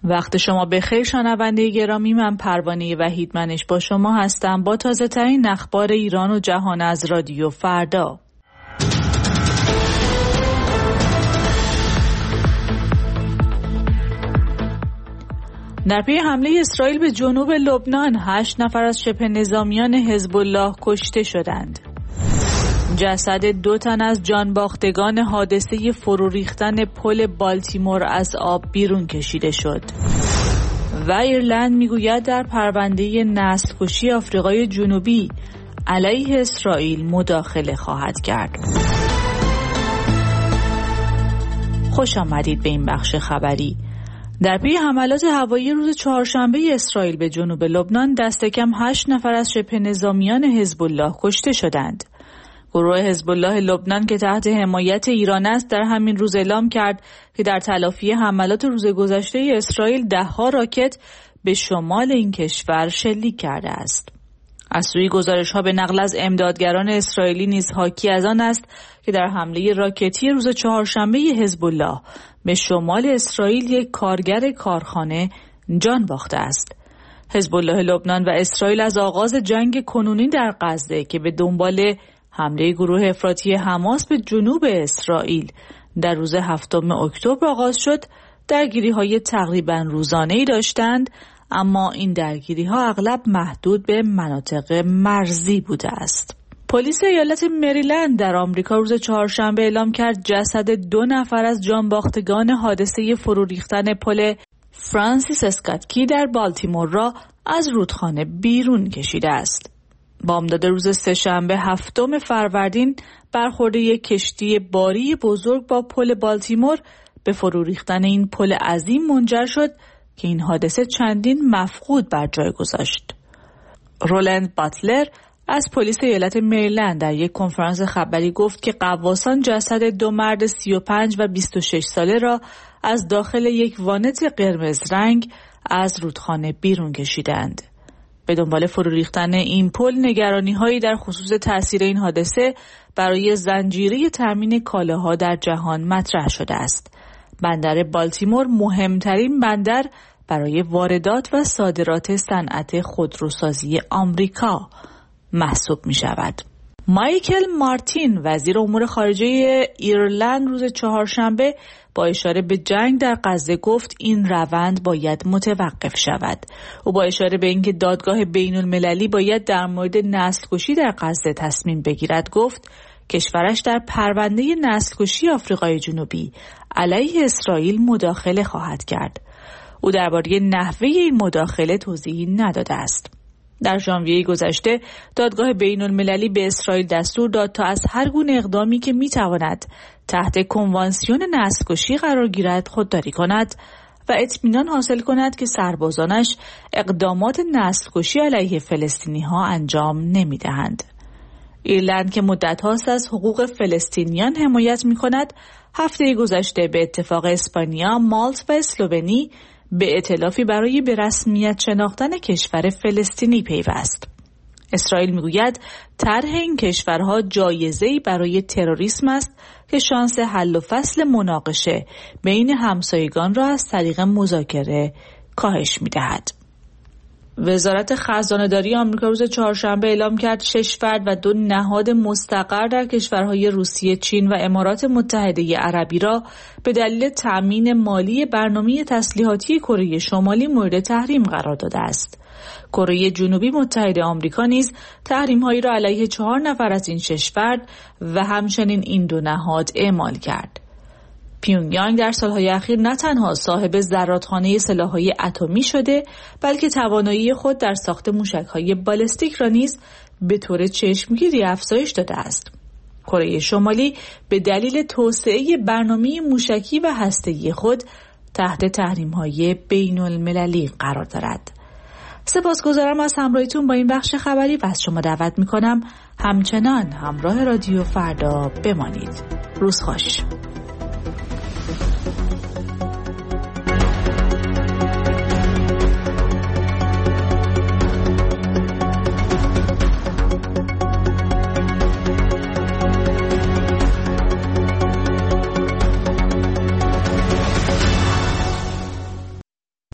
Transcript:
وقت شما بخیر شنونده گرامی، من پروانه وحیدمنش با شما هستم با تازه ترین اخبار ایران و جهان از رادیو فردا. در پی حمله اسرائیل به جنوب لبنان 8 نفر از شبه نظامیان حزب الله کشته شدند. جسد 2 تن از جانباختگان حادثه فرو ریختن پل بالتیمور از آب بیرون کشیده شد. و ایرلند میگوید در پرونده نسل‌کشی آفریقای جنوبی علیه اسرائیل مداخله خواهد کرد. خوش آمدید به این بخش خبری. در پی حملات هوایی روز چهارشنبه اسرائیل به جنوب لبنان دست کم 8 نفر از شبه نظامیان حزب الله کشته شدند. گروه حزب الله لبنان که تحت حمایت ایران است در همین روز اعلام کرد که در تلافی حملات روز گذشته اسرائیل 10 راکت به شمال این کشور شلیک کرده است. از سوی گزارش‌ها به نقل از امدادگران اسرائیلی نیز حاکی از آن است که در حمله راکتی روز چهارشنبه حزب الله به شمال اسرائیل یک کارگر کارخانه جان باخته است. حزب الله لبنان و اسرائیل از آغاز جنگ کنونی در غزه که به دنبال حمله گروه افراطی حماس به جنوب اسرائیل در روز 7 اکتبر آغاز شد، درگیری‌های تقریباً روزانه‌ای داشتند، اما این درگیری‌ها اغلب محدود به مناطق مرزی بوده است. پلیس ایالت مریلند در آمریکا روز چهارشنبه اعلام کرد جسد 2 نفر از جانباختگان حادثه فرو ریختن پل فرانسیس اسکات کی در بالتیمور را از رودخانه بیرون کشیده است. بامداد روز سه‌شنبه 7 فروردین برخورد یک کشتی باری بزرگ با پل بالتیمور به فرو ریختن این پل عظیم منجر شد که این حادثه چندین مفقود بر جای گذاشت. رولند باتلر از پلیس ایالت مریلند در یک کنفرانس خبری گفت که غواصان جسد 2 مرد 35 و 26 ساله را از داخل یک وانت قرمز رنگ از رودخانه بیرون کشیدند. به دنبال فرو ریختن این پل نگرانی‌هایی در خصوص تأثیر این حادثه برای زنجیره تامین کالاها در جهان مطرح شده است. بندر بالتیمور مهمترین بندر برای واردات و صادرات صنعت خودروسازی آمریکا محسوب می شود. مایکل مارتین وزیر امور خارجه ایرلند روز چهارشنبه با اشاره به جنگ در غزه گفت این روند باید متوقف شود. او با اشاره به اینکه دادگاه بین المللی باید در مورد نسل‌کشی در غزه تصمیم بگیرد گفت کشورش در پرونده نسل‌کشی آفریقای جنوبی علیه اسرائیل مداخله خواهد کرد. او درباره نحوه این مداخله توضیحی نداده است. در ژانویه گذشته دادگاه بین المللی به اسرائیل دستور داد تا از هر گونه اقدامی که میتواند تحت کنوانسیون نسل‌کشی قرار گیرد خودداری کند و اطمینان حاصل کند که سربازانش اقدامات نسل‌کشی علیه فلسطینی‌ها انجام نمی‌دهند. ایرلند که مدت‌هاست از حقوق فلسطینیان حمایت می‌کند، هفته گذشته به اتفاق اسپانیا، مالت و اسلوونی به ائتلافی برای به رسمیت شناختن کشور فلسطینی پیوست. اسرائیل میگوید طرح این کشورها جایزه‌ای برای تروریسم است که شانس حل و فصل مناقشه بین همسایگان را از طریق مذاکره کاهش می‌دهد. وزارت خزانه‌داری آمریکا روز چهارشنبه اعلام کرد 6 فرد و 2 نهاد مستقر در کشورهای روسیه، چین و امارات متحده عربی را به دلیل تأمین مالی برنامه تسلیحاتی کره شمالی مورد تحریم قرار داده است. کره جنوبی متحد آمریکا نیز تحریم‌هایی را علیه 4 نفر از این 6 فرد و همچنین این 2 نهاد اعمال کرد. پیونگیانگ در سالهای اخیر نه تنها صاحب زرادخانه سلاح‌های اتمی شده، بلکه توانایی خود در ساخت موشک‌های بالستیک را نیز به طور چشمگیری افزایش داده است. کره شمالی به دلیل توسعه برنامه موشکی و هسته‌ای خود تحت تحریم‌های بین‌المللی قرار دارد. سپاسگزارم از همراهیتون با این بخش خبری و از شما دعوت می‌کنم همچنان همراه رادیو فردا بمانید. روز خوش.